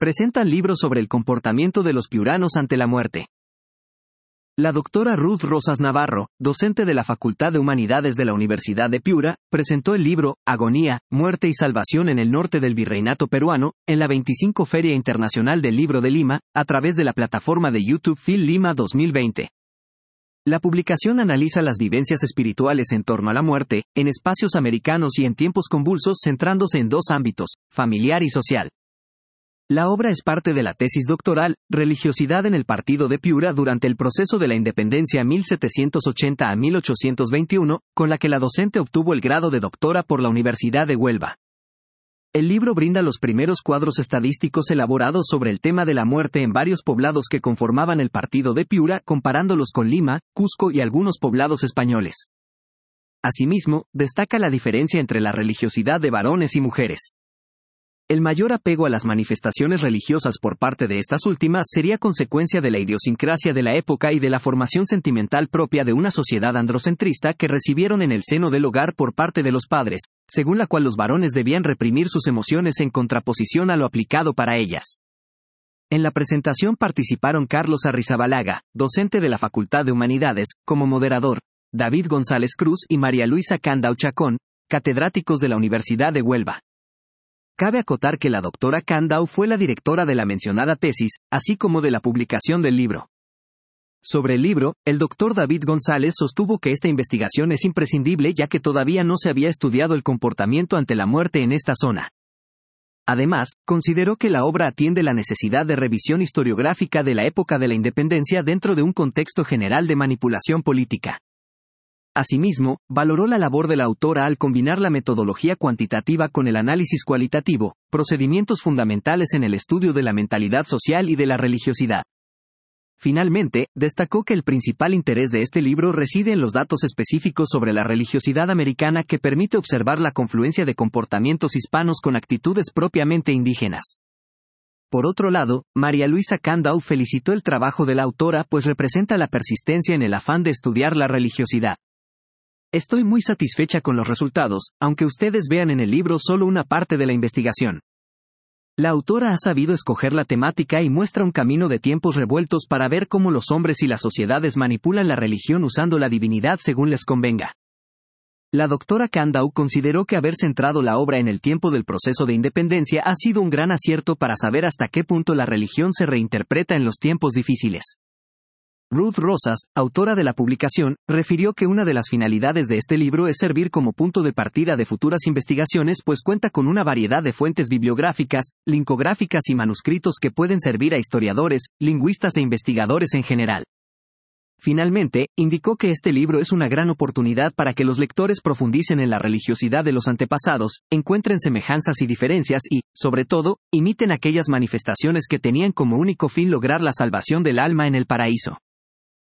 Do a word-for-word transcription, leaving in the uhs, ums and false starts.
presentan libros sobre el comportamiento de los piuranos ante la muerte. La doctora Ruth Rosas Navarro, docente de la Facultad de Humanidades de la Universidad de Piura, presentó el libro Agonía, Muerte y Salvación en el Norte del Virreinato Peruano, en la veinticinco Feria Internacional del Libro de Lima, a través de la plataforma de YouTube Phil Lima dos mil veinte. La publicación analiza las vivencias espirituales en torno a la muerte, en espacios americanos y en tiempos convulsos, centrándose en dos ámbitos, familiar y social. La obra es parte de la tesis doctoral, Religiosidad en el Partido de Piura durante el proceso de la independencia mil setecientos ochenta a mil ochocientos veintiuno, con la que la docente obtuvo el grado de doctora por la Universidad de Huelva. El libro brinda los primeros cuadros estadísticos elaborados sobre el tema de la muerte en varios poblados que conformaban el Partido de Piura, comparándolos con Lima, Cusco y algunos poblados españoles. Asimismo, destaca la diferencia entre la religiosidad de varones y mujeres. El mayor apego a las manifestaciones religiosas por parte de estas últimas sería consecuencia de la idiosincrasia de la época y de la formación sentimental propia de una sociedad androcentrista que recibieron en el seno del hogar por parte de los padres, según la cual los varones debían reprimir sus emociones en contraposición a lo aplicado para ellas. En la presentación participaron Carlos Arrizabalaga, docente de la Facultad de Humanidades, como moderador, David González Cruz y María Luisa Candau Chacón, catedráticos de la Universidad de Huelva. Cabe acotar que la doctora Candau fue la directora de la mencionada tesis, así como de la publicación del libro. Sobre el libro, el doctor David González sostuvo que esta investigación es imprescindible ya que todavía no se había estudiado el comportamiento ante la muerte en esta zona. Además, consideró que la obra atiende la necesidad de revisión historiográfica de la época de la independencia dentro de un contexto general de manipulación política. Asimismo, valoró la labor de la autora al combinar la metodología cuantitativa con el análisis cualitativo, procedimientos fundamentales en el estudio de la mentalidad social y de la religiosidad. Finalmente, destacó que el principal interés de este libro reside en los datos específicos sobre la religiosidad americana que permite observar la confluencia de comportamientos hispanos con actitudes propiamente indígenas. Por otro lado, María Luisa Candau felicitó el trabajo de la autora pues representa la persistencia en el afán de estudiar la religiosidad. Estoy muy satisfecha con los resultados, aunque ustedes vean en el libro solo una parte de la investigación. La autora ha sabido escoger la temática y muestra un camino de tiempos revueltos para ver cómo los hombres y las sociedades manipulan la religión usando la divinidad según les convenga. La doctora Candau consideró que haber centrado la obra en el tiempo del proceso de independencia ha sido un gran acierto para saber hasta qué punto la religión se reinterpreta en los tiempos difíciles. Ruth Rosas, autora de la publicación, refirió que una de las finalidades de este libro es servir como punto de partida de futuras investigaciones pues cuenta con una variedad de fuentes bibliográficas, linkográficas y manuscritos que pueden servir a historiadores, lingüistas e investigadores en general. Finalmente, indicó que este libro es una gran oportunidad para que los lectores profundicen en la religiosidad de los antepasados, encuentren semejanzas y diferencias y, sobre todo, imiten aquellas manifestaciones que tenían como único fin lograr la salvación del alma en el paraíso.